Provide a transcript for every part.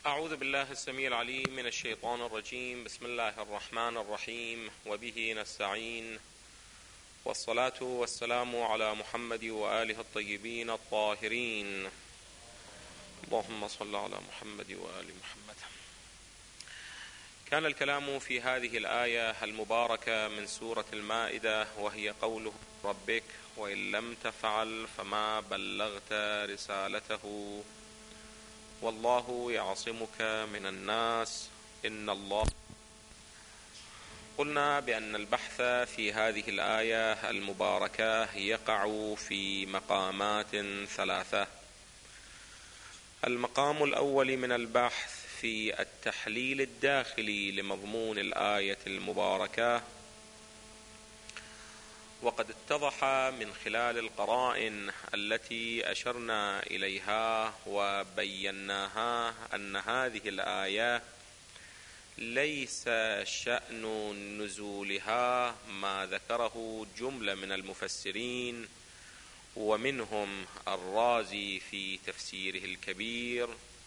أعوذ بالله السميع العليم من الشيطان الرجيم. بسم الله الرحمن الرحيم، وبه نستعين، والصلاة والسلام على محمد وآله الطيبين الطاهرين. اللهم صل على محمد وآل محمد. كان الكلام في هذه الآية المباركة من سورة المائدة، وهي قوله ربك وإن لم تفعل فما بلغت رسالته والله يعصمك من الناس إن الله. قلنا بأن البحث في هذه الآية المباركة يقع في مقامات ثلاثة. المقام الأول من البحث في التحليل الداخلي لمضمون الآية المباركة، وقد اتضح من خلال القرائن التي أشرنا إليها وبيناها أن هذه الآية ليس شأن نزولها ما ذكره جملة من المفسرين، ومنهم الرازي في تفسيره الكبير،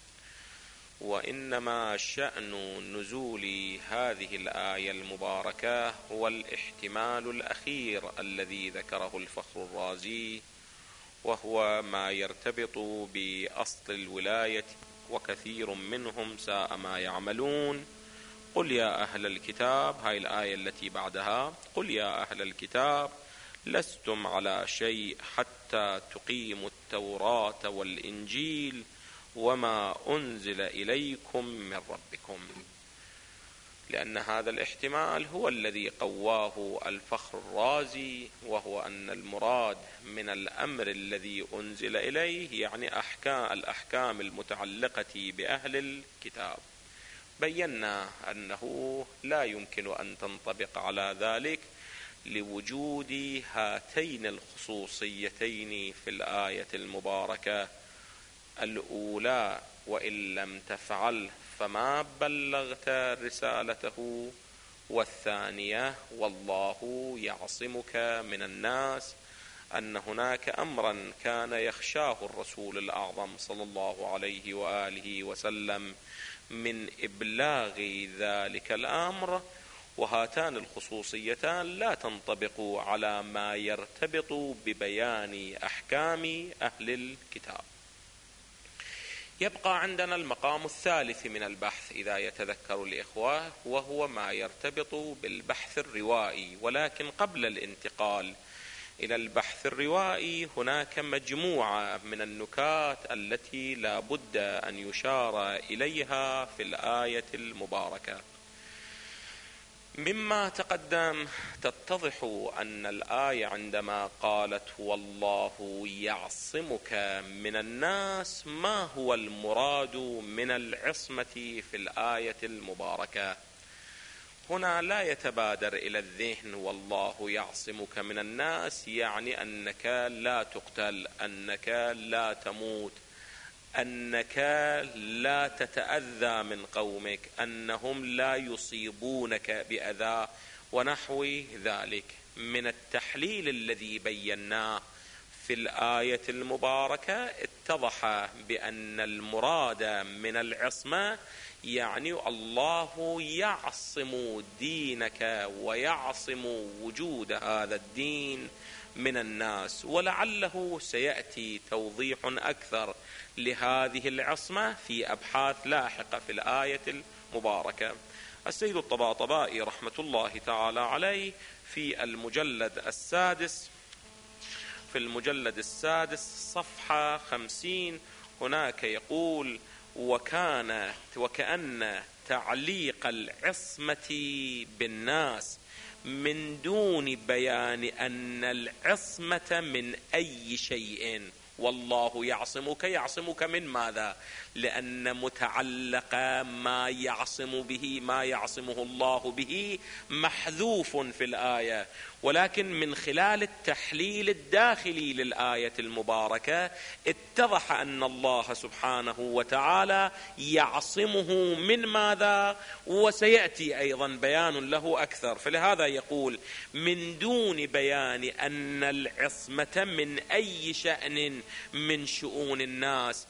وإنما شأن نزول هذه الآية المباركة هو الاحتمال الأخير الذي ذكره الفخر الرازي، وهو ما يرتبط بأصل الولاية، وكثير منهم ساء ما يعملون. قل يا أهل الكتاب، هاي الآية التي بعدها، قل يا أهل الكتاب لستم على شيء حتى تقيموا التوراة والإنجيل وما أنزل إليكم من ربكم، لأن هذا الاحتمال هو الذي قواه الفخر الرازي، وهو أن المراد من الأمر الذي أنزل إليه يعني الأحكام المتعلقة بأهل الكتاب. بينا أنه لا يمكن أن تنطبق على ذلك لوجود هاتين الخصوصيتين في الآية المباركة الأولى وإن لم تفعل فما بلغت رسالته، والثانية والله يعصمك من الناس، أن هناك أمرا كان يخشاه الرسول الأعظم صلى الله عليه وآله وسلم من إبلاغ ذلك الأمر، وهاتان الخصوصيتان لا تنطبق على ما يرتبط ببيان أحكام أهل الكتاب. يبقى عندنا المقام الثالث من البحث إذا يتذكر الإخوة، وهو ما يرتبط بالبحث الروائي. ولكن قبل الانتقال إلى البحث الروائي هناك مجموعة من النكات التي لا بد أن يشار إليها في الآية المباركة. مما تقدم تتضح أن الآية عندما قالت والله يعصمك من الناس، ما هو المراد من العصمة في الآية المباركة؟ هنا لا يتبادر إلى الذهن والله يعصمك من الناس يعني أنك لا تقتل، أنك لا تموت، أنك لا تتأذى من قومك، أنهم لا يصيبونك بأذى ونحو ذلك. من التحليل الذي بيناه في الآية المباركة اتضح بأن المراد من العصمة يعني الله يعصم دينك ويعصم وجود هذا الدين من الناس، ولعله سيأتي توضيح أكثر لهذه العصمة في أبحاث لاحقة في الآية المباركة. السيد الطباطبائي رحمة الله تعالى عليه في المجلد السادس صفحة 50 هناك يقول وكأن تعليق العصمة بالناس من دون بيان أن العصمة من أي شيء، والله يعصمك من ماذا؟ لأن متعلق ما يعصمه الله به محذوف في الآية، ولكن من خلال التحليل الداخلي للآية المباركة اتضح أن الله سبحانه وتعالى يعصمه من ماذا؟ وسيأتي أيضا بيان له أكثر. فلهذا يقول: من دون بيان أن العصمة من أي شأن من شؤون الناس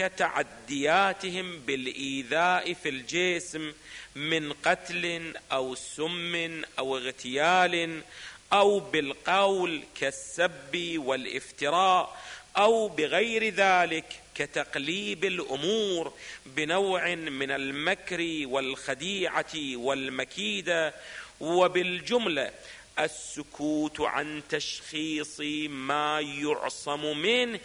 كتعدياتهم بالإيذاء في الجسم من قتل أو سم أو اغتيال أو بالقول كالسب والافتراء أو بغير ذلك كتقليب الأمور بنوع من المكر والخديعة والمكيدة. وبالجملة السكوت عن تشخيص ما يعصم منه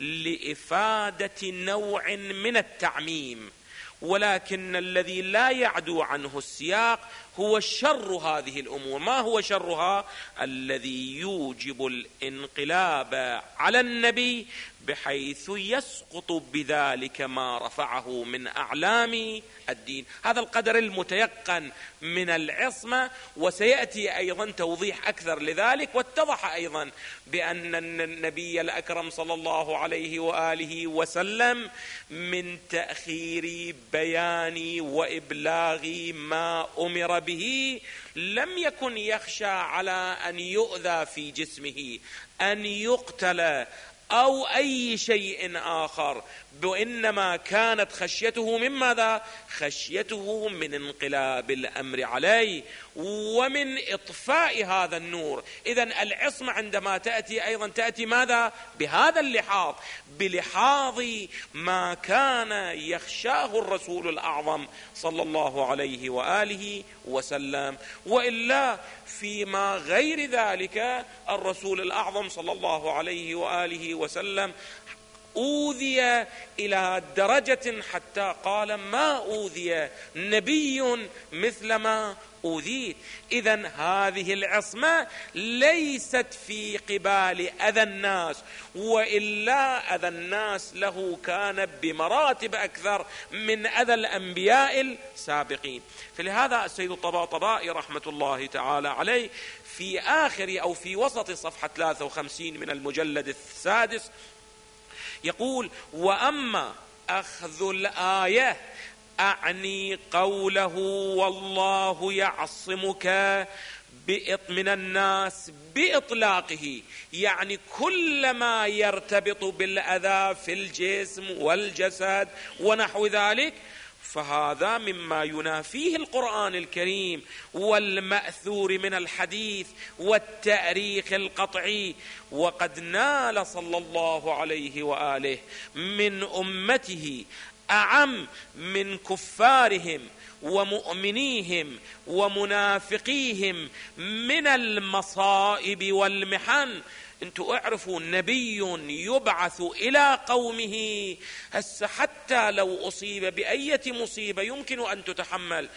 لإفادة نوع من التعميم، ولكن الذي لا يعدو عنه السياق هو شر هذه الأمور. ما هو شرها؟ الذي يوجب الانقلاب على النبي بحيث يسقط بذلك ما رفعه من أعلام الدين. هذا القدر المتيقن من العصمة، وسيأتي أيضا توضيح أكثر لذلك. واتضح أيضا بأن النبي الأكرم صلى الله عليه وآله وسلم من تأخير بيان وإبلاغ ما أمر به لم يكن يخشى على أن يؤذى في جسمه، أن يقتل أو أي شيء آخر، وإنما كانت خشيته من ماذا؟ خشيته من انقلاب الأمر عليه ومن إطفاء هذا النور. إذن العصمة عندما تأتي أيضا تأتي ماذا؟ بهذا اللحاظ، بلحاظ ما كان يخشاه الرسول الأعظم صلى الله عليه وآله وسلم. وإلا فيما غير ذلك الرسول الأعظم صلى الله عليه وآله وسلم أوذي إلى درجة حتى قال: ما أوذي نبي مثل ما أوذيت. إذن هذه العصمة ليست في قبال أذى الناس، وإلا أذى الناس له كان بمراتب أكثر من أذى الأنبياء السابقين. فلهذا السيد الطباطبائي رحمة الله تعالى عليه في آخر أو في وسط صفحة 53 من المجلد السادس يقول: وأما أخذ الآية أعني قوله والله يعصمك من الناس بإطلاقه، يعني كل ما يرتبط بالأذى في الجسم والجسد ونحو ذلك، فهذا مما ينافيه القرآن الكريم والمأثور من الحديث والتاريخ القطعي. وقد نال صلى الله عليه وآله من أمته أعم من كفارهم ومؤمنيهم ومنافقيهم من المصائب والمحن. انتوا اعرفوا نبي يبعث الى قومه حتى لو اصيب باية مصيبة يمكن ان تتحمل،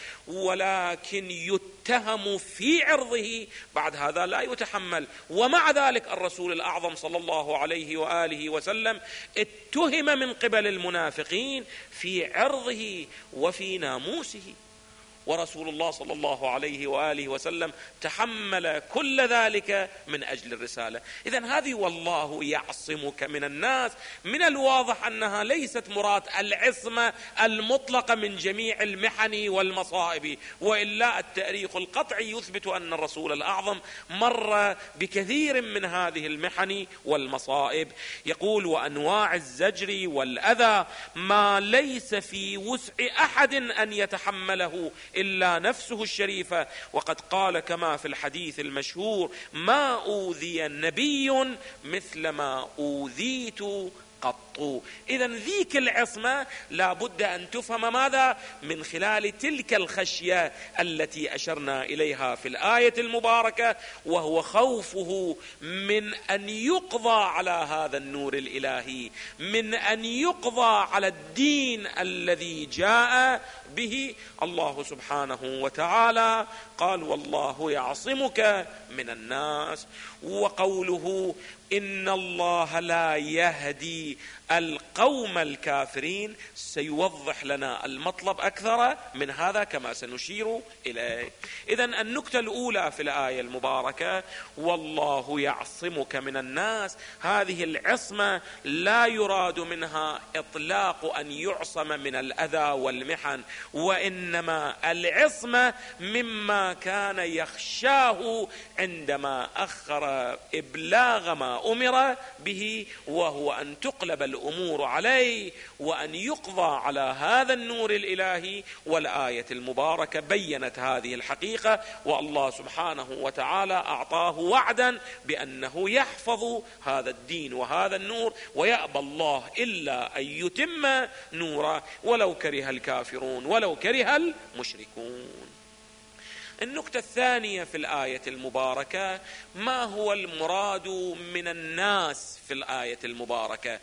ولكن يتهم في عرضه، بعد هذا لا يتحمل. ومع ذلك الرسول الاعظم صلى الله عليه واله وسلم اتهم من قبل المنافقين في عرضه وفي ناموسه، ورسول الله صلى الله عليه وآله وسلم تحمل كل ذلك من أجل الرسالة. إذن هذه والله يعصمك من الناس من الواضح أنها ليست مراد العصمة المطلقة من جميع المحن والمصائب، وإلا التاريخ القطعي يثبت أن الرسول الأعظم مر بكثير من هذه المحن والمصائب. يقول: وأنواع الزجر والأذى ما ليس في وسع أحد أن يتحمله إلا نفسه الشريفة. وقد قال كما في الحديث المشهور: ما أوذي نبي مثل ما أوذيت قط. إذن ذيك العصمة لا بد أن تفهم ماذا؟ من خلال تلك الخشية التي أشرنا إليها في الآية المباركة، وهو خوفه من أن يقضى على هذا النور الإلهي، من أن يقضى على الدين الذي جاء به الله سبحانه وتعالى. قال: والله يعصمك من الناس. وقوله: إن الله لا يهدي القوم الكافرين سيوضح لنا المطلب أكثر من هذا كما سنشير إليه. إذن النكتة الأولى في الآية المباركة والله يعصمك من الناس، هذه العصمة لا يراد منها إطلاق أن يعصم من الأذى والمحن، وإنما العصمة مما كان يخشاه عندما أخر إبلاغ ما أمر به، وهو أن تقلب الأمور عليه وأن يقضى على هذا النور الإلهي. والآية المباركة بيّنت هذه الحقيقة، والله سبحانه وتعالى أعطاه وعدا بأنه يحفظ هذا الدين وهذا النور، ويأبى الله إلا أن يتم نوره ولو كره الكافرون ولو كره المشركون. النكتة الثانية في الآية المباركة ما هو المراد من الناس في الآية المباركة؟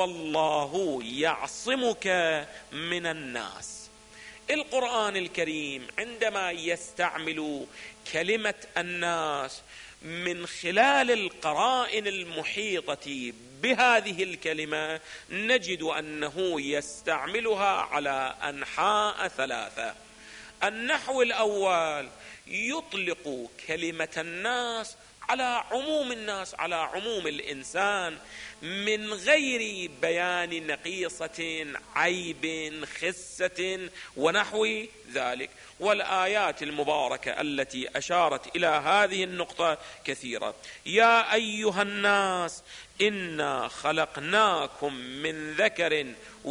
والله يعصمك من الناس. القرآن الكريم عندما يستعمل كلمة الناس من خلال القرائن المحيطة بهذه الكلمة نجد أنه يستعملها على أنحاء ثلاثة. النحو الأول يطلق كلمة الناس على عموم الناس، على عموم الإنسان، من غير بيان نقيصة، عيب، خسة ونحو ذلك. والآيات المباركة التي أشارت إلى هذه النقطة كثيرة. يا أيها الناس إنا خلقناكم من ذكر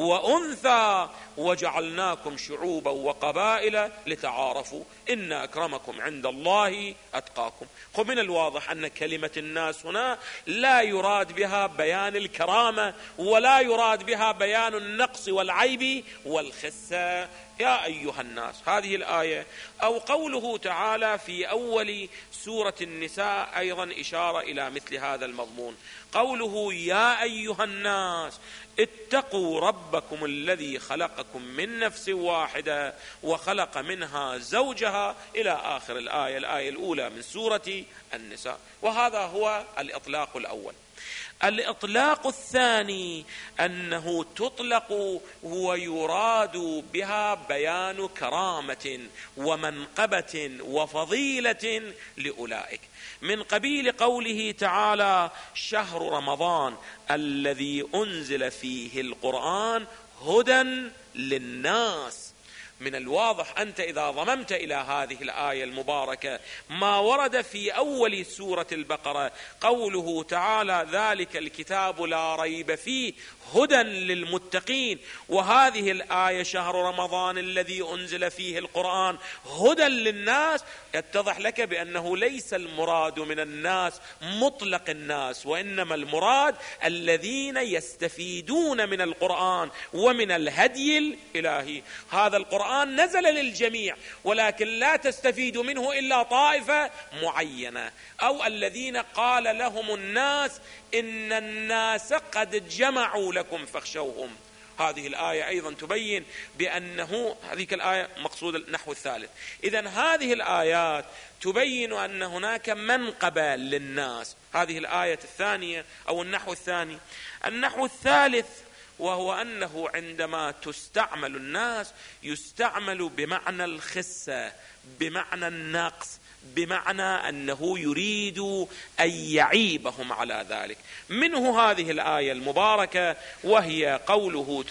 وأنثى وجعلناكم شعوبا وقبائل لتعارفوا إن أكرمكم عند الله أتقاكم. من الواضح أن كلمة الناس هنا لا يراد بها بيان الكرامة ولا يراد بها بيان النقص والعيب والخسة. يا أيها الناس هذه الآية، أو قوله تعالى في أول سورة النساء أيضا إشارة إلى مثل هذا المضمون، قوله يا أيها الناس اتقوا ربكم الذي خلقكم من نفس واحدة وخلق منها زوجها إلى آخر الآية، الآية الأولى من سورة النساء. وهذا هو الإطلاق الأول. الإطلاق الثاني أنه تطلق ويراد بها بيان كرامة ومنقبة وفضيلة لأولئك، من قبيل قوله تعالى شهر رمضان الذي أنزل فيه القرآن هدى للناس. من الواضح أنت إذا ضممت إلى هذه الآية المباركة ما ورد في أول سورة البقرة قوله تعالى ذلك الكتاب لا ريب فيه هدى للمتقين، وهذه الآية شهر رمضان الذي أنزل فيه القرآن هدى للناس، يتضح لك بأنه ليس المراد من الناس مطلق الناس، وإنما المراد الذين يستفيدون من القرآن ومن الهدي الإلهي. هذا القرآن نزل للجميع ولكن لا تستفيد منه إلا طائفة معينة، أو الذين قال لهم الناس إن الناس قد جمعوا لكم فاخشوهم. هذه الآية أيضا تبين بأنه هذه الآية مقصود النحو الثالث. إذن هذه الآيات تبين أن هناك منقبة للناس. هذه الآية الثانية أو النحو الثاني. النحو الثالث وهو أنه عندما تستعمل الناس يستعمل بمعنى الخسة، بمعنى النقص، بمعنى أنه يريد أن يعيبهم على ذلك. منه هذه الآية المباركة وهي قوله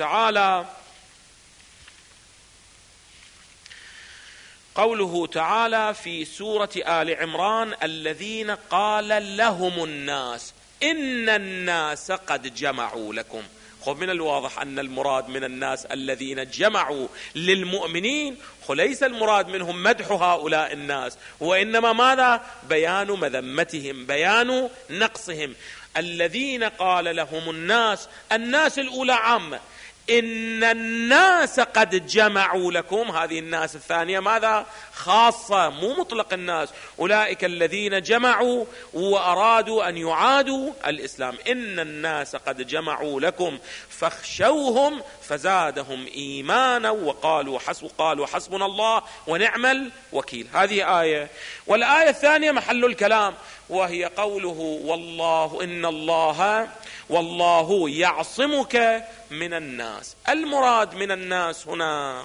تعالى في سورة آل عمران الذين قال لهم الناس إن الناس قد جمعوا لكم. من الواضح أن المراد من الناس الذين جمعوا للمؤمنين، ليس المراد منهم مدح هؤلاء الناس، وإنما ماذا؟ بيان مذمتهم، بيان نقصهم. الذين قال لهم الناس الأولى عامة، إن الناس قد جمعوا لكم، هذه الناس الثانية ماذا؟ خاصة، مو مطلق الناس، أولئك الذين جمعوا وأرادوا أن يعادوا الإسلام. إن الناس قد جمعوا لكم فاخشوهم فزادهم إيمانا وقالوا حسبنا الله ونعم الوكيل. هذه آية. والآية الثانية محل الكلام وهي قوله والله إن الله والله يعصمك من الناس. المراد من الناس هنا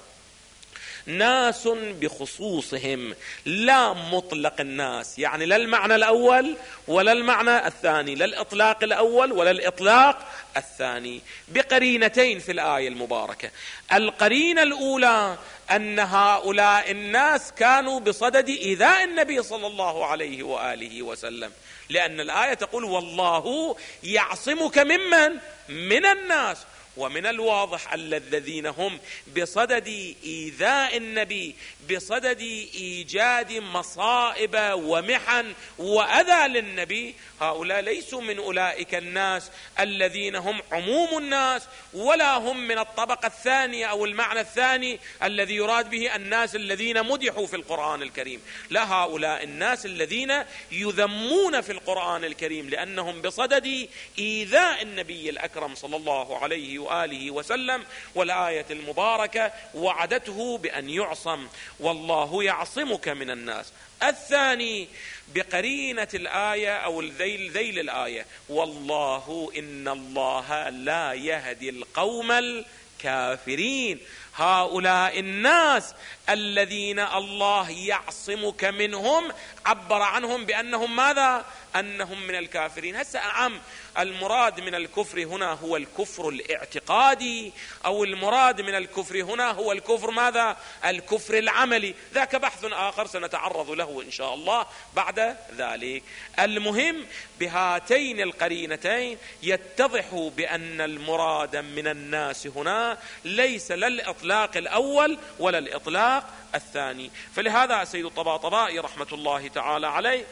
ناس بخصوصهم، لا مطلق الناس، يعني لا المعنى الأول ولا المعنى الثاني، لا الإطلاق الأول ولا الإطلاق الثاني، بقرينتين في الآية المباركة. القرينة الأولى أن هؤلاء الناس كانوا بصدد إيذاء النبي صلى الله عليه وآله وسلم، لأن الآية تقول والله يعصمك ممن؟ من الناس. ومن الواضح الذين هم بصدد إيذاء النبي، بصدد إيجاد مصائب ومحن وأذى للنبي، هؤلاء ليسوا من أولئك الناس الذين هم عموم الناس، ولا هم من الطبقة الثانية أو المعنى الثاني الذي يراد به الناس الذين مدحوا في القرآن الكريم. لا، هؤلاء الناس الذين يذمون في القرآن الكريم لأنهم بصدد إيذاء النبي الأكرم صلى الله عليه وآله وسلم، والآية المباركة وعدته بأن يعصم، والله يعصمك من الناس. الثاني بقرينة الآية أو ذيل الآية، والله إن الله لا يهدي القوم الكافرين. هؤلاء الناس الذين الله يعصمك منهم عبر عنهم بأنهم ماذا؟ أنهم من الكافرين. هسه المراد من الكفر هنا هو الكفر الاعتقادي، أو المراد من الكفر هنا هو الكفر ماذا؟ الكفر العملي، ذاك بحث آخر سنتعرض له إن شاء الله بعد ذلك. المهم بهاتين القرينتين يتضح بأن المراد من الناس هنا ليس لا الإطلاق الأول ولا الإطلاق الثاني. فلهذا سيد الطباطبائي رحمة الله تعالى عليه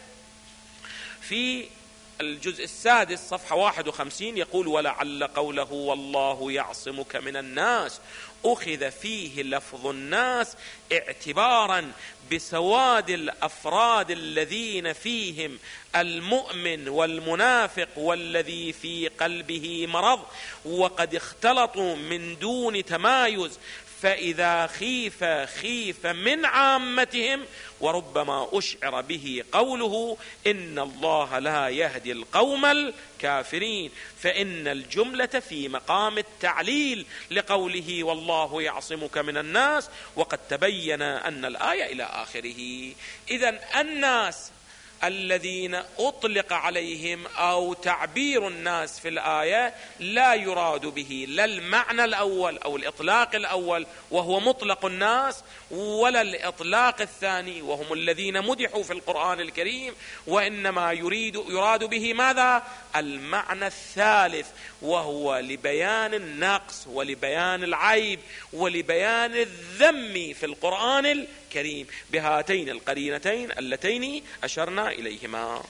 في الجزء السادس صفحة 51 يقول: ولعل قوله والله يعصمك من الناس أخذ فيه لفظ الناس اعتبارا بسواد الأفراد الذين فيهم المؤمن والمنافق والذي في قلبه مرض، وقد اختلطوا من دون تمايز، فإذا خيف من عامتهم، وربما أشعر به قوله إن الله لا يهدي القوم الكافرين، فإن الجملة في مقام التعليل لقوله والله يعصمك من الناس، وقد تبين أن الآية إلى آخره. إذن الناس الذين أطلق عليهم أو تعبير الناس في الآية لا يراد به لا المعنى الأول أو الإطلاق الأول وهو مطلق الناس، ولا الإطلاق الثاني وهم الذين مدحوا في القرآن الكريم، وإنما يراد به ماذا؟ المعنى الثالث، وهو لبيان النقص ولبيان العيب ولبيان الذم في القرآن الكريم بهاتين القرينتين اللتين أشرنا إليهما.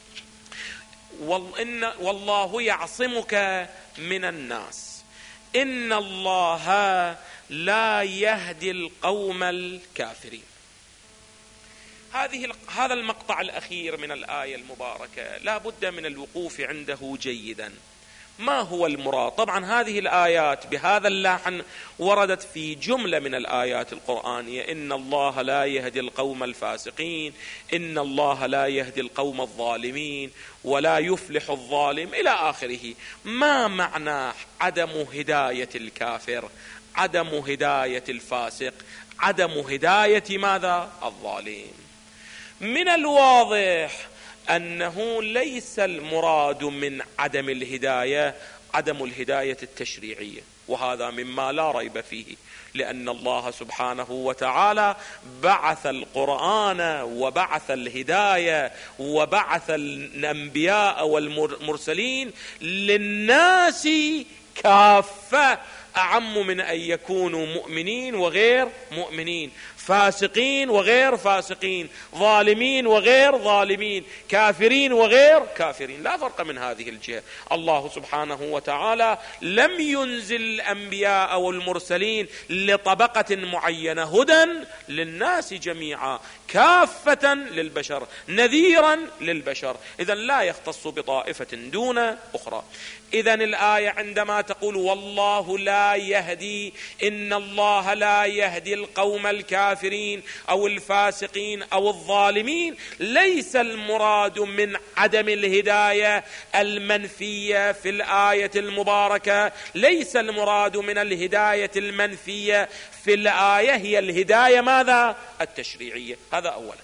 والله يعصمك من الناس، إن الله لا يهدي القوم الكافرين. هذا المقطع الأخير من الآية المباركة لا بد من الوقوف عنده جيدا. ما هو المراد؟ طبعا هذه الآيات بهذا اللحن وردت في جملة من الآيات القرآنية: إن الله لا يهدي القوم الفاسقين، إن الله لا يهدي القوم الظالمين، ولا يفلح الظالم، إلى آخره. ما معنى عدم هداية الكافر، عدم هداية الفاسق، عدم هداية ماذا؟ الظالم. من الواضح أنه ليس المراد من عدم الهداية عدم الهداية التشريعية، وهذا مما لا ريب فيه، لأن الله سبحانه وتعالى بعث القرآن وبعث الهداية وبعث الأنبياء والمرسلين للناس كافة، أعم من أن يكونوا مؤمنين وغير مؤمنين، فاسقين وغير فاسقين، ظالمين وغير ظالمين، كافرين وغير كافرين، لا فرق من هذه الجهة. الله سبحانه وتعالى لم ينزل الأنبياء والمرسلين لطبقة معينة، هدى للناس جميعا، كافة للبشر، نذيرا للبشر، إذن لا يختص بطائفة دون أخرى. إذن الآية عندما تقول والله لا يهدي، إن الله لا يهدي القوم الكافرين أو الفاسقين أو الظالمين، ليس المراد من عدم الهداية المنفية في الآية المباركة. ليس المراد من الهداية المنفية في الآية هي الهداية ماذا؟ التشريعية. هذا أولا.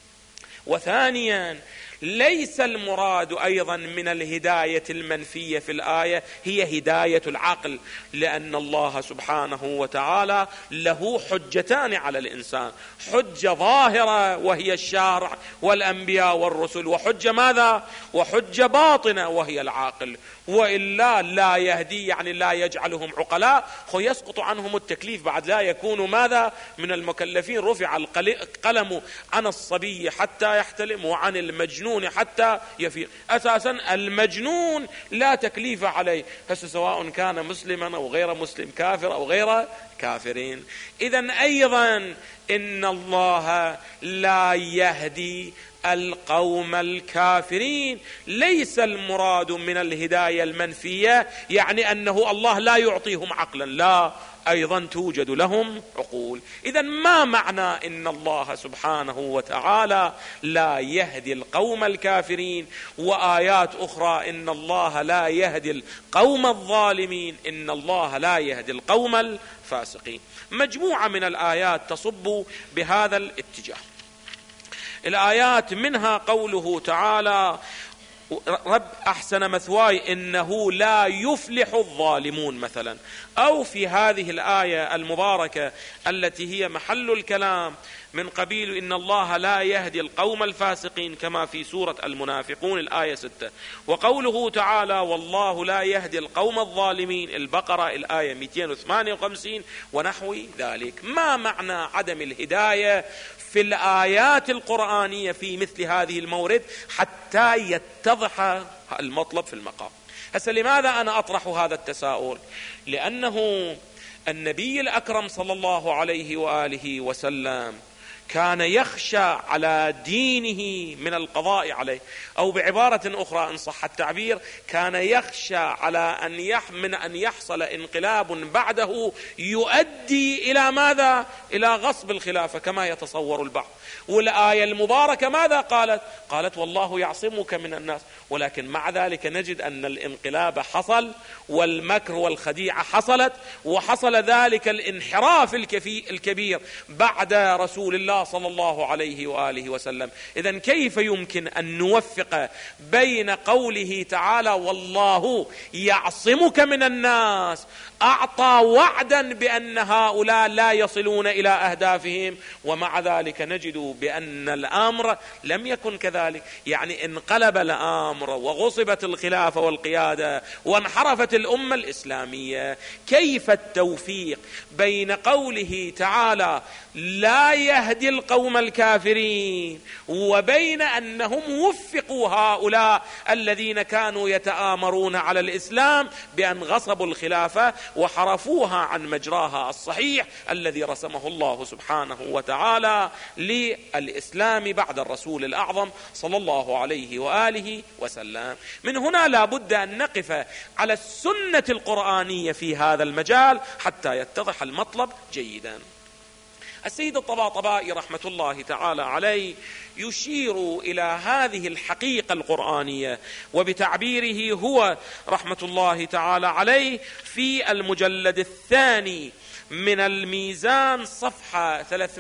وثانيا ليس المراد أيضا من الهداية المنفية في الآية هي هداية العقل، لأن الله سبحانه وتعالى له حجتان على الإنسان: حجة ظاهرة وهي الشارع والأنبياء والرسل، وحجة ماذا؟ وحجة باطنة وهي العاقل. وإلا لا يهدي، يعني لا يجعلهم عقلاء، يسقط عنهم التكليف، بعد لا يكونوا ماذا؟ من المكلفين. رفع القلم عن الصبي حتى يحتلم وعن المجنون حتى يفيق. أساسا المجنون لا تكليف عليه، سواء كان مسلما أو غير مسلم، كافر أو غير كافرين. إذن أيضا إن الله لا يهدي القوم الكافرين. ليس المراد من الهداية المنفية يعني أنه الله لا يعطيهم عقلا، لا، أيضا توجد لهم عقول. إذن ما معنى إن الله سبحانه وتعالى لا يهدي القوم الكافرين، وآيات أخرى إن الله لا يهدي القوم الظالمين، إن الله لا يهدي القوم الفاسقين؟ مجموعة من الآيات تصب بهذا الاتجاه. الآيات منها قوله تعالى: رب أحسن مثواي إنه لا يفلح الظالمون مثلا. أو في هذه الآية المباركة التي هي محل الكلام من قبيل إن الله لا يهدي القوم الفاسقين، كما في سورة المنافقون الآية 6. وقوله تعالى: والله لا يهدي القوم الظالمين، البقرة الآية 258 ونحو ذلك. ما معنى عدم الهداية في الآيات القرآنية في مثل هذه المورد حتى يتضح المطلب في المقام؟ هسه لماذا أنا أطرح هذا التساؤل؟ لأنه النبي الأكرم صلى الله عليه وآله وسلم كان يخشى على دينه من القضاء عليه، أو بعبارة أخرى إن صح التعبير، كان يخشى على من أن يحصل انقلاب بعده يؤدي إلى ماذا؟ إلى غصب الخلافة كما يتصور البعض. والآية المباركة ماذا قالت؟ قالت: والله يعصمك من الناس. ولكن مع ذلك نجد أن الانقلاب حصل، والمكر والخديعة حصلت، وحصل ذلك الانحراف الكبير بعد رسول الله صلى الله عليه وآله وسلم. إذن كيف يمكن أن نوفق بين قوله تعالى: والله يعصمك من الناس، أعطى وعدا بأن هؤلاء لا يصلون إلى أهدافهم، ومع ذلك نجد بأن الأمر لم يكن كذلك، يعني انقلب الأمر وغصبت الخلافة والقيادة وانحرفت الأمة الإسلامية. كيف التوفيق بين قوله تعالى: لا يهدي القوم الكافرين، وبين أنهم وفقوا هؤلاء الذين كانوا يتآمرون على الإسلام بأن غصبوا الخلافة وحرفوها عن مجراها الصحيح الذي رسمه الله سبحانه وتعالى للإسلام بعد الرسول الأعظم صلى الله عليه وآله وسلم؟ من هنا لا بد أن نقف على السنة القرآنية في هذا المجال حتى يتضح المطلب جيدا. السيد الطباطبائي رحمة الله تعالى عليه يشير إلى هذه الحقيقة القرآنية، وبتعبيره هو رحمة الله تعالى عليه في المجلد الثاني من الميزان صفحة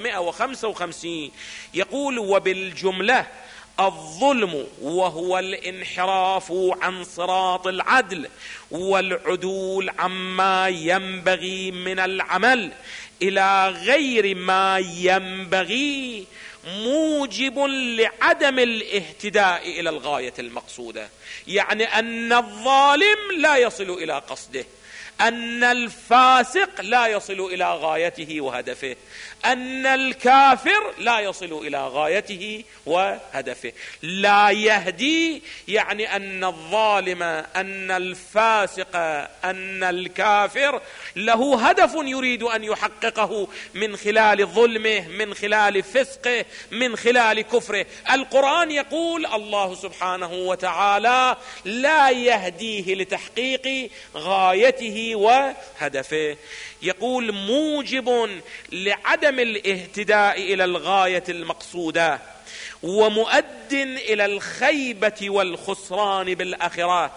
355 يقول: وبالجملة الظلم وهو الانحراف عن صراط العدل والعدول عما ينبغي من العمل إلى غير ما ينبغي موجب لعدم الاهتداء إلى الغاية المقصودة. يعني أن الظالم لا يصل إلى قصده، أن الفاسق لا يصل إلى غايته وهدفه، أن الكافر لا يصل إلى غايته وهدفه. لا يهدي يعني أن الظالم، أن الفاسق، أن الكافر له هدف يريد أن يحققه من خلال ظلمه، من خلال فسقه، من خلال كفره. القرآن يقول الله سبحانه وتعالى لا يهديه لتحقيق غايته وهدفه. يقول موجب لعدم الاهتداء إلى الغاية المقصودة. ومؤد إلى الخيبة والخسران بالآخرة.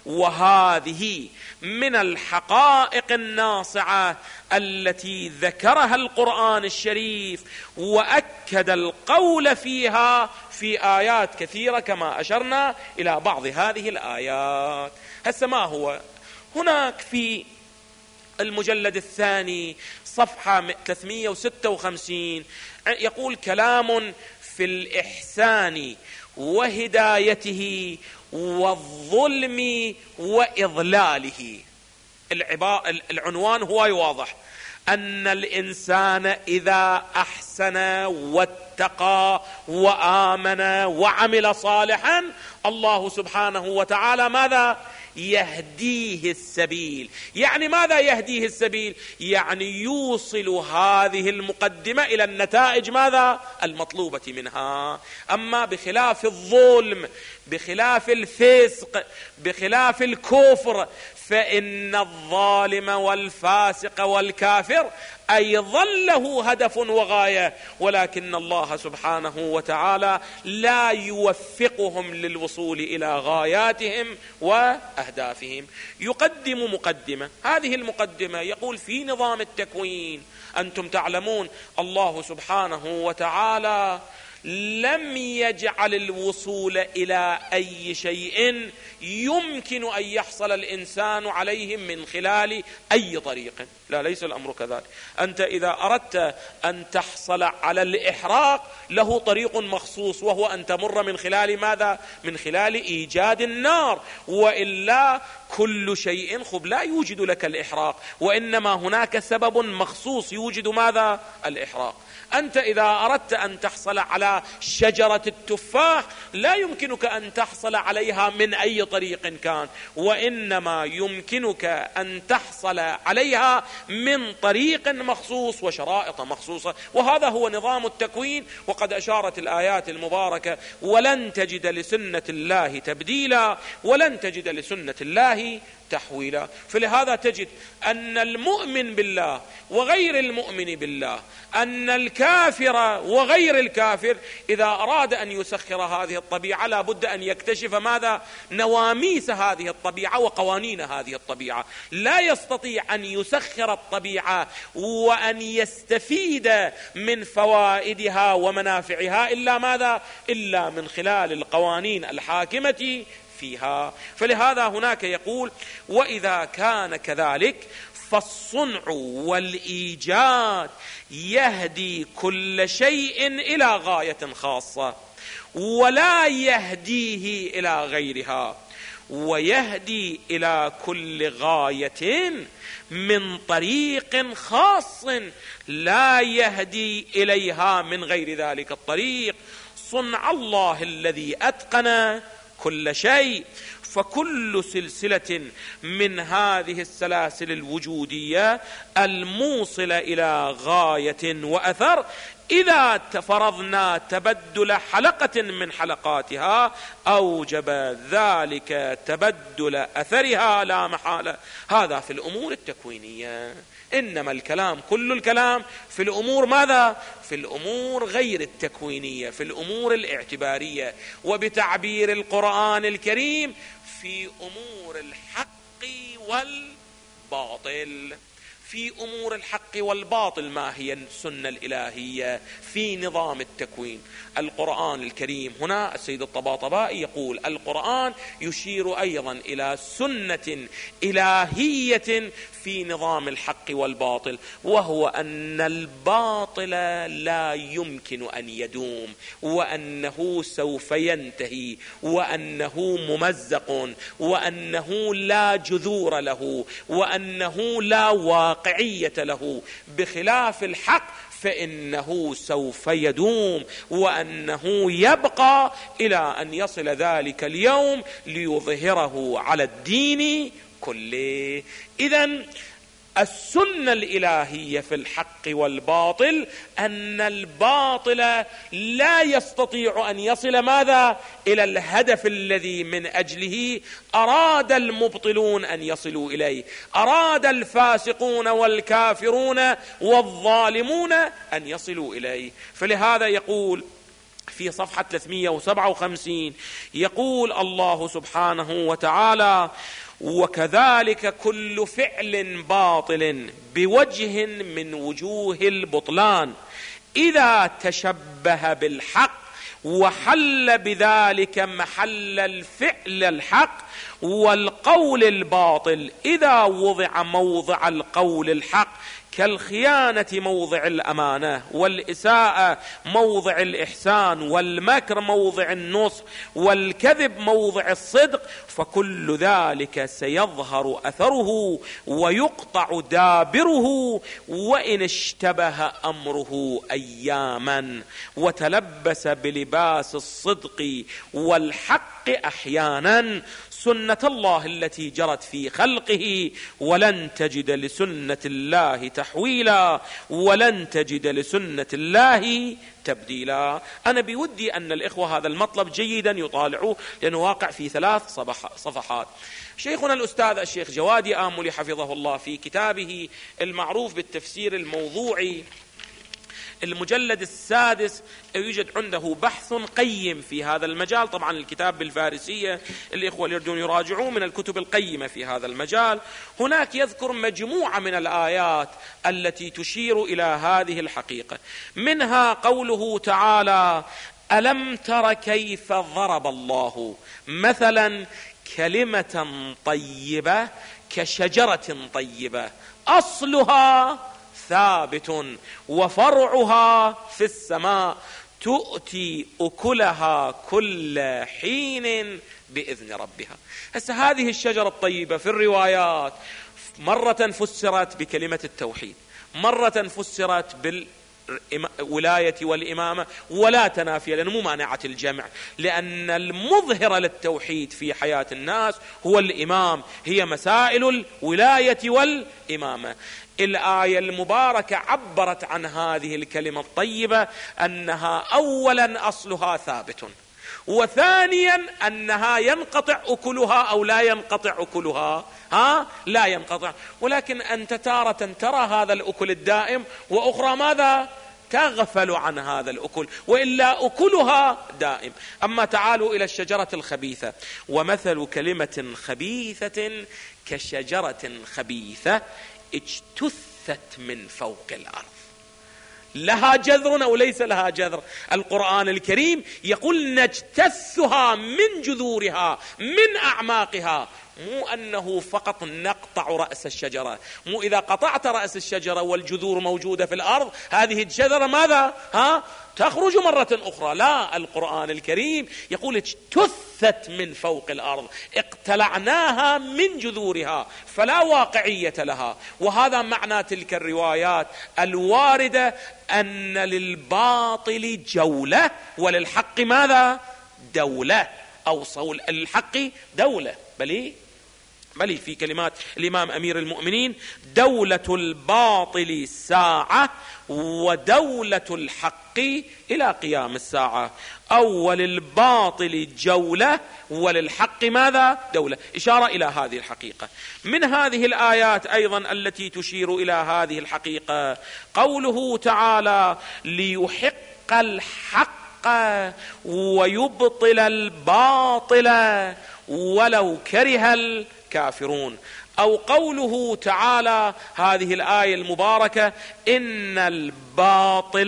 وهذه من الحقائق الناصعة التي ذكرها القرآن الشريف وأكد القول فيها في آيات كثيرة كما أشرنا إلى بعض هذه الآيات. هسه ما هو هناك في المجلد الثاني صفحة 356 يقول كلام في الإحسان وهدايته والظلم وإضلاله. العنوان هو واضح، أن الإنسان إذا أحسن واتقى وآمن وعمل صالحا الله سبحانه وتعالى ماذا؟ يهديه السبيل. يعني ماذا يهديه السبيل؟ يعني يوصل هذه المقدمة إلى النتائج ماذا؟ المطلوبة منها. أما بخلاف الظلم، بخلاف الفسق، بخلاف الكفر، فإن الظالم والفاسق والكافر أيضا له هدف وغاية، ولكن الله سبحانه وتعالى لا يوفقهم للوصول إلى غاياتهم وأهدافهم. يقدم مقدمة، هذه المقدمة يقول في نظام التكوين أنتم تعلمون الله سبحانه وتعالى لم يجعل الوصول إلى أي شيء يمكن أن يحصل الإنسان عليه من خلال أي طريق. لا، ليس الأمر كذلك. أنت إذا أردت أن تحصل على الإحراق له طريق مخصوص، وهو أن تمر من خلال ماذا؟ من خلال إيجاد النار، وإلا كل شيء لا يوجد لك الإحراق، وإنما هناك سبب مخصوص يوجد ماذا؟ الإحراق. أنت إذا أردت أن تحصل على شجرة التفاح لا يمكنك أن تحصل عليها من أي طريق كان، وإنما يمكنك أن تحصل عليها من طريق مخصوص وشرائط مخصوصة. وهذا هو نظام التكوين. وقد أشارت الآيات المباركة ولن تجد لسنة الله تبديلا ولن تجد لسنة الله تحويلا. فلهذا تجد أن المؤمن بالله وغير المؤمن بالله، أن الكافر وغير الكافر، إذا أراد أن يسخر هذه الطبيعة لا بد أن يكتشف ماذا؟ نواميس هذه الطبيعة وقوانين هذه الطبيعة. لا يستطيع أن يسخر الطبيعة وأن يستفيد من فوائدها ومنافعها إلا ماذا؟ إلا من خلال القوانين الحاكمة فيها. فلهذا هناك يقول وإذا كان كذلك فالصنع والإيجاد يهدي كل شيء إلى غاية خاصة ولا يهديه إلى غيرها، ويهدي إلى كل غاية من طريق خاص لا يهدي إليها من غير ذلك الطريق. صنع الله الذي أتقن كل شيء. فكل سلسلة من هذه السلاسل الوجودية الموصلة إلى غاية وأثر إذا فرضنا تبدل حلقة من حلقاتها أوجب ذلك تبدل أثرها لا محالة. هذا في الأمور التكوينية. إنما الكلام كل الكلام في الأمور ماذا؟ في الأمور غير التكوينية، في الأمور الاعتبارية، وبتعبير القرآن الكريم في أمور الحق والباطل. في أمور الحق والباطل ما هي السنة الإلهية في نظام التكوين؟ القرآن الكريم هنا السيد الطباطبائي يقول القرآن يشير أيضا إلى سنة إلهية في نظام الحق والباطل، وهو أن الباطل لا يمكن أن يدوم، وأنه سوف ينتهي، وأنه ممزق، وأنه لا جذور له، وأنه لا واقعية له، بخلاف الحق فإنه سوف يدوم، وأنه يبقى إلى أن يصل ذلك اليوم ليظهره على الدين كله. إذن السنة الإلهية في الحق والباطل أن الباطل لا يستطيع أن يصل ماذا؟ إلى الهدف الذي من أجله أراد المبطلون أن يصلوا إليه، أراد الفاسقون والكافرون والظالمون أن يصلوا إليه. فلهذا يقول في صفحة 357 يقول الله سبحانه وتعالى: وكذلك كل فعل باطل بوجه من وجوه البطلان إذا تشبه بالحق وحل بذلك محل الفعل الحق، والقول الباطل إذا وضع موضع القول الحق، كالخيانة موضع الأمانة، والإساءة موضع الإحسان، والمكر موضع النصح، والكذب موضع الصدق، فكل ذلك سيظهر أثره ويقطع دابره، وإن اشتبه أمره أياما وتلبس بلباس الصدق والحق أحيانا، سنة الله التي جرت في خلقه، ولن تجد لسنة الله تحويلا، ولن تجد لسنة الله تبديلا. أنا بودي أن الإخوة هذا المطلب جيدا يطالعوه، لأنه واقع في 3 صفحات. شيخنا الأستاذ الشيخ جوادي آملي حفظه الله في كتابه المعروف بالتفسير الموضوعي المجلد 6 يوجد عنده بحث قيم في هذا المجال. طبعا الكتاب بالفارسية، الإخوة اللي يريدون يراجعوه، من الكتب القيمة في هذا المجال. هناك يذكر مجموعة من الآيات التي تشير إلى هذه الحقيقة، منها قوله تعالى: ألم تر كيف ضرب الله مثلا كلمة طيبة كشجرة طيبة أصلها ثابت وفرعها في السماء تؤتي أكلها كل حين بإذن ربها. هسه هذه الشجرة الطيبة في الروايات مرة فسرت بكلمة التوحيد، مرة فسرت بالولاية والإمامة، ولا تنافي، لأنه مو مانعة الجمع، لأن المظهر للتوحيد في حياة الناس هو الإمام، هي مسائل الولاية والإمامة. الآية المباركة عبرت عن هذه الكلمة الطيبة أنها أولا أصلها ثابت، وثانيا أنها ينقطع أكلها أو لا ينقطع أكلها، لا ينقطع، ولكن أنت تارة ترى هذا الأكل الدائم، وأخرى ماذا؟ تغفل عن هذا الأكل، وإلا أكلها دائم. أما تعالوا إلى الشجرة الخبيثة: ومثل كلمة خبيثة كشجرة خبيثة اجتثت من فوق الأرض، لها جذر أو ليس لها جذر. القرآن الكريم يقول نجتثها من جذورها من أعماقها، مو أنه فقط نقطع رأس الشجرة، مو إذا قطعت رأس الشجرة والجذور موجودة في الأرض هذه الشجرة ماذا؟ تخرج مرة أخرى. لا، القرآن الكريم يقول اجتثت من فوق الأرض، اقتلعناها من جذورها، فلا واقعية لها. وهذا معنى تلك الروايات الواردة أن للباطل جولة وللحق ماذا؟ دولة، أو صول الحق دولة. بل في كلمات الإمام أمير المؤمنين: دولة الباطل ساعة ودولة الحق إلى قيام الساعة، أو وللباطل جولة وللحق ماذا؟ دولة، إشارة إلى هذه الحقيقة. من هذه الآيات أيضا التي تشير إلى هذه الحقيقة قوله تعالى: ليحق الحق ويبطل الباطل ولو كره الكافرون، أو قوله تعالى هذه الآية المباركة: إن الباطل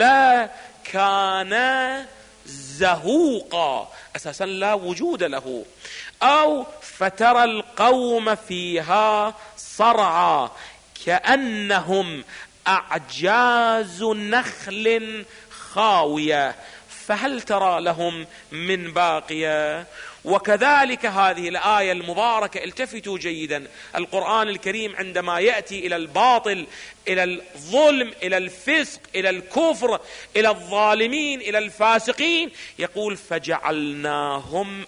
كان زهوقا، أساسا لا وجود له، أو فترى القوم فيها صرعى كأنهم أعجاز نخل خاوية فهل ترى لهم من باقية. وكذلك هذه الآية المباركة، التفتوا جيدا، القرآن الكريم عندما يأتي إلى الباطل، إلى الظلم، إلى الفسق، إلى الكفر، إلى الظالمين، إلى الفاسقين، يقول: فجعلناهم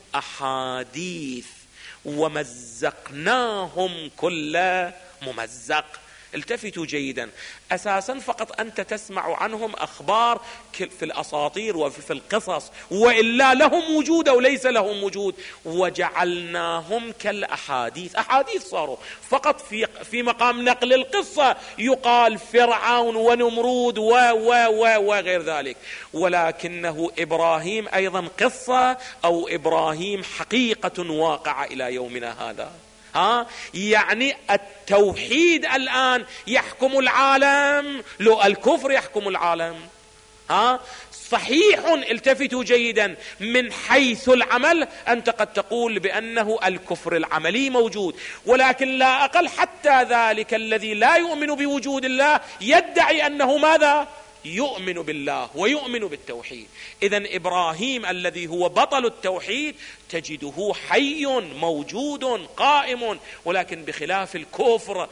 أحاديث ومزقناهم كل ممزق. التفتوا جيدا، أساسا فقط أنت تسمع عنهم أخبار في الأساطير وفي القصص، وإلا لهم وجود أو ليس لهم وجود، وجعلناهم كالأحاديث، أحاديث صاروا فقط في مقام نقل القصة، يقال فرعون ونمرود وغير ذلك، ولكنه إبراهيم أيضا قصة أو إبراهيم حقيقة واقعة إلى يومنا هذا. يعني التوحيد الآن يحكم العالم، لو الكفر يحكم العالم. صحيح، التفتوا جيدا، من حيث العمل أنت قد تقول بأنه الكفر العملي موجود، ولكن لا أقل حتى ذلك الذي لا يؤمن بوجود الله يدعي أنه ماذا؟ يؤمن بالله ويؤمن بالتوحيد. إذن إبراهيم الذي هو بطل التوحيد تجده حي موجود قائم، ولكن بخلاف الكفر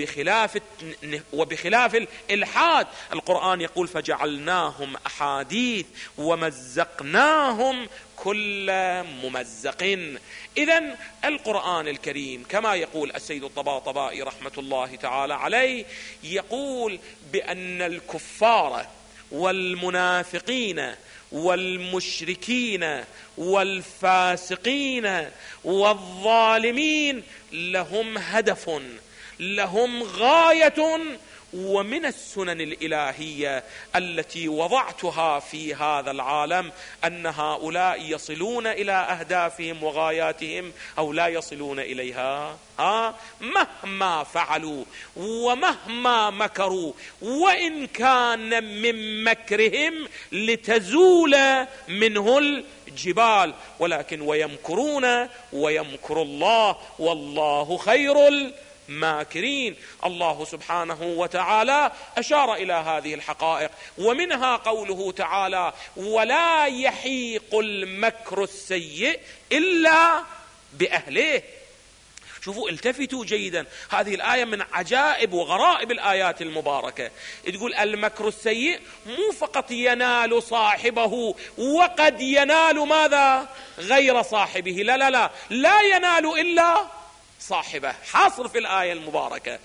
وبخلاف الإلحاد. القرآن يقول فجعلناهم أحاديث ومزقناهم كل ممزق. إذن القرآن الكريم كما يقول السيد الطباطبائي رحمة الله تعالى عليه، يقول بأن الكفار والمنافقين والمشركين والفاسقين والظالمين لهم هدف، لهم غاية، ومن السنن الإلهية التي وضعتها في هذا العالم أن هؤلاء يصلون إلى أهدافهم وغاياتهم أو لا يصلون إليها، مهما فعلوا ومهما مكروا، وإن كان من مكرهم لتزول منه الجبال، ولكن ويمكرون ويمكر الله والله خير ماكرين. الله سبحانه وتعالى أشار إلى هذه الحقائق، ومنها قوله تعالى ولا يحيق المكر السيء إلا بأهله. شوفوا، التفتوا جيدا، هذه الآية من عجائب وغرائب الآيات المباركة. تقول المكر السيء مو فقط ينال صاحبه وقد ينال ماذا؟ غير صاحبه، لا ينال إلا صاحبه، حاصر في الآية المباركة.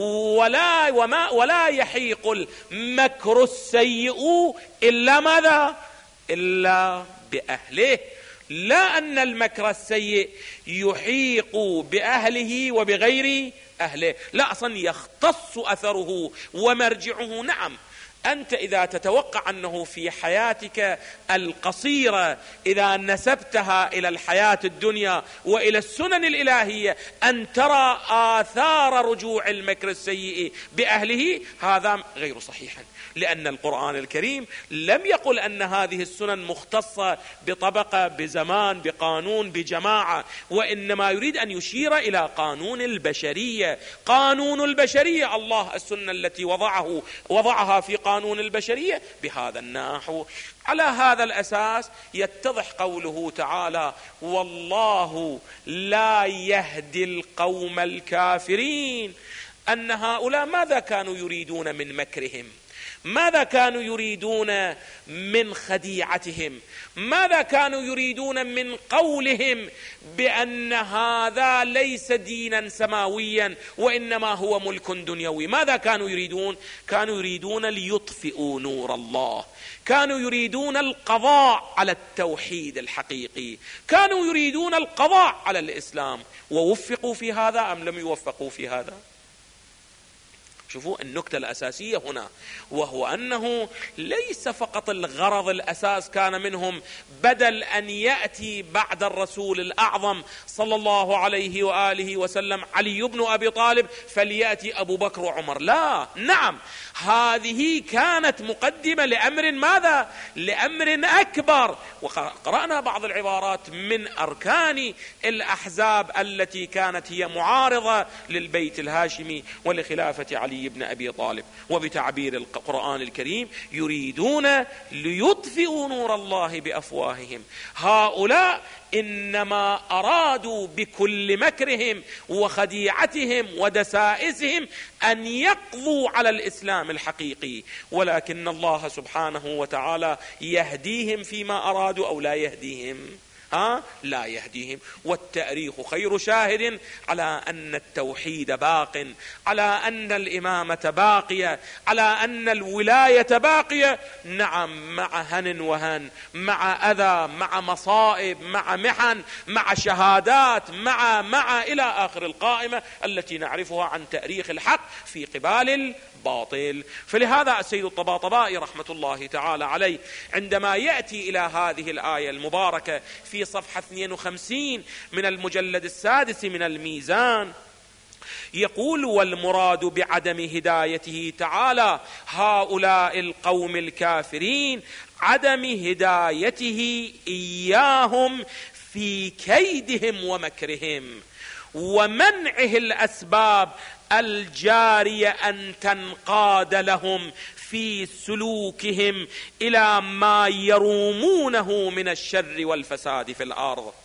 ولا يحيق المكر السيء إلا ماذا؟ إلا بأهله. لا أن المكر السيء يحيق بأهله وبغير أهله، لا، أصلا يختص أثره ومرجعه. نعم، أنت إذا تتوقع أنه في حياتك القصيرة إذا نسبتها إلى الحياة الدنيا وإلى السنن الإلهية أن ترى آثار رجوع المكر السيء بأهله، هذا غير صحيح، لأن القرآن الكريم لم يقل أن هذه السنن مختصة بطبقة، بزمان، بقانون، بجماعة، وإنما يريد أن يشير إلى قانون البشرية. قانون البشرية الله السنة التي وضعها في قانون البشرية بهذا النحو. على هذا الأساس يتضح قوله تعالى والله لا يهدي القوم الكافرين، أن هؤلاء ماذا كانوا يريدون من مكرهم؟ ماذا كانوا يريدون من خديعتهم؟ ماذا كانوا يريدون من قولهم بأن هذا ليس دينا سماويا وإنما هو ملك دنيوي؟ ماذا كانوا يريدون؟ كانوا يريدون ليطفئوا نور الله، كانوا يريدون القضاء على التوحيد الحقيقي، كانوا يريدون القضاء على الإسلام. ووفقوا في هذا أم لم يوفقوا في هذا؟ شوفوا النكتة الأساسية هنا، وهو أنه ليس فقط الغرض الأساس كان منهم بدل أن يأتي بعد الرسول الأعظم صلى الله عليه وآله وسلم علي بن أبي طالب فليأتي أبو بكر وعمر، لا، نعم، هذه كانت مقدمة لأمر ماذا؟ لأمر أكبر. وقرأنا بعض العبارات من أركان الأحزاب التي كانت هي معارضة للبيت الهاشمي ولخلافة علي بن أبي طالب، وبتعبير القرآن الكريم يريدون ليطفئوا نور الله بأفواههم. هؤلاء إنما أرادوا بكل مكرهم وخديعتهم ودسائسهم أن يقضوا على الإسلام الحقيقي، ولكن الله سبحانه وتعالى يهديهم فيما أرادوا أو لا يهديهم. لا يهديهم. والتاريخ خير شاهد على أن التوحيد باق، على أن الإمامة باقية، على أن الولاية باقية. نعم، مع هن وهن، مع أذى، مع مصائب، مع محن، مع شهادات، مع إلى آخر القائمة التي نعرفها عن تاريخ الحق في قبال الباطل. فلهذا السيد الطباطبائي رحمة الله تعالى عليه عندما يأتي إلى هذه الآية المباركة في صفحة 52 من المجلد السادس من الميزان يقول: والمراد بعدم هدايته تعالى هؤلاء القوم الكافرين عدم هدايته إياهم في كيدهم ومكرهم، ومنعه الأسباب الجارية أن تنقاد لهم في سلوكهم إلى ما يرومونه من الشر والفساد في الأرض.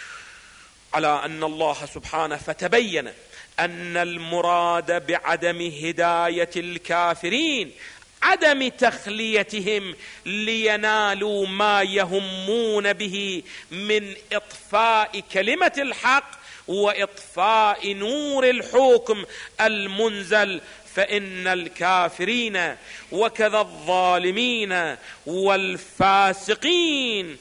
على أن الله سبحانه فتبين أن المراد بعدم هداية الكافرين عدم تخليتهم لينالوا ما يهمون به من إطفاء كلمة الحق وإطفاء نور الحكم المنزل. فإن الكافرين وكذا الظالمين والفاسقين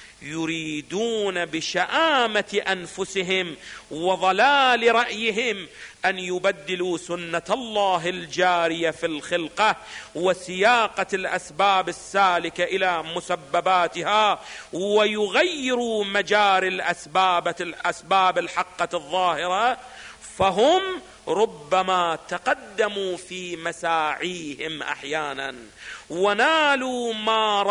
يريدون بشآمة أنفسهم وضلال رأيهم أن يبدلوا سنة الله الجارية في الخلقة وسياقة الأسباب السالكة إلى مسبباتها، ويغيروا مجاري الأسباب الحقة الظاهرة. فهم ربما تقدموا في مساعيهم أحيانا ونالوا ما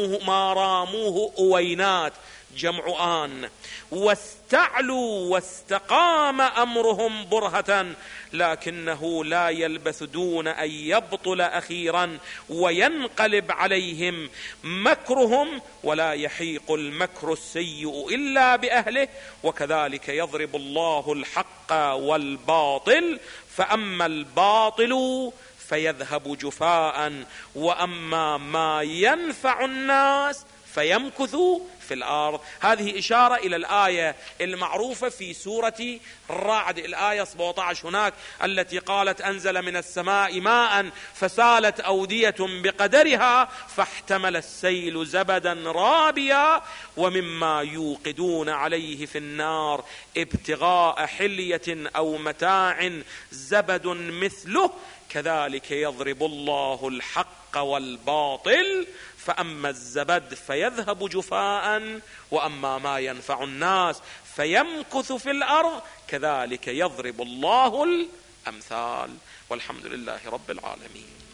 راموه أوينات جمع آن، واستعلوا واستقام أمرهم برهة، لكنه لا يلبث دون أن يبطل أخيرا وينقلب عليهم مكرهم، ولا يحيق المكر السيء إلا بأهله. وكذلك يضرب الله الحق والباطل، فأما الباطل فيذهب جفاء، وأما ما ينفع الناس فيمكث في الأرض. هذه إشارة إلى الآية المعروفة في سورة الرعد، الآية 17 هناك التي قالت: أنزل من السماء ماء فسالت أودية بقدرها فاحتمل السيل زبدا رابيا ومما يوقدون عليه في النار ابتغاء حلية أو متاع زبد مثله كذلك يضرب الله الحق والباطل فأما الزبد فيذهب جفاء وأما ما ينفع الناس فيمكث في الأرض كذلك يضرب الله الأمثال. والحمد لله رب العالمين.